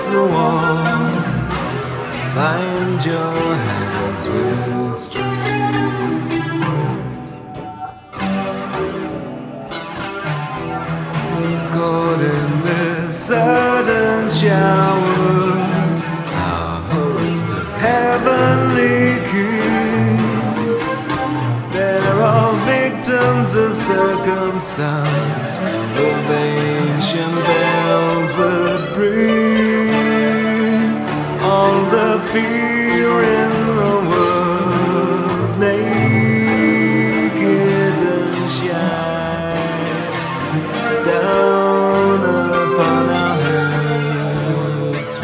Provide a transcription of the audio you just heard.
the wall, bind your hands with string. Caught in this sudden shower, a host of heavenly kings, they're all victims of circumstance, of ancient bells that bring all the fear in